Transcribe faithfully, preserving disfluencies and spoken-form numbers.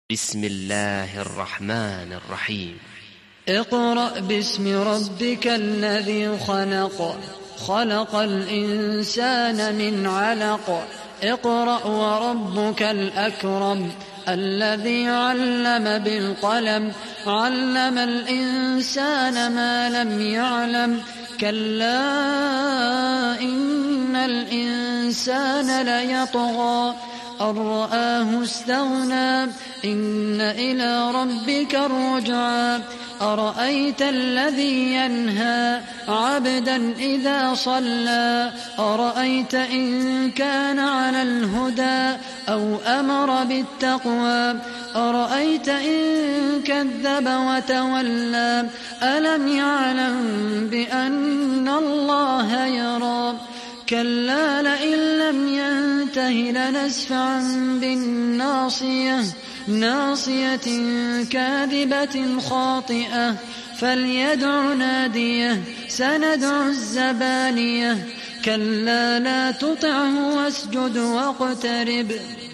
بسم الله الرحمن الرحيم. اقرأ باسم ربك الذي خلق خلق الإنسان من علق اقرأ وربك الأكرم الذي علم بالقلم علم الإنسان ما لم يعلم كلا إن الإنسان ليطغى أن رآه استغنى إن إلى ربك الرجعى أرأيت الذي ينهى عبدا إذا صلى أرأيت إن كان على الهدى أو أمر بالتقوى أرأيت إن كذب وتولى ألم يعلم بأن الله يرى كلا لئن لم ينته لنسفعا بالناصية ناصية كاذبة خاطئة فليدع ناديه سندع الزبانية كلا لا تطعه واسجد واقترب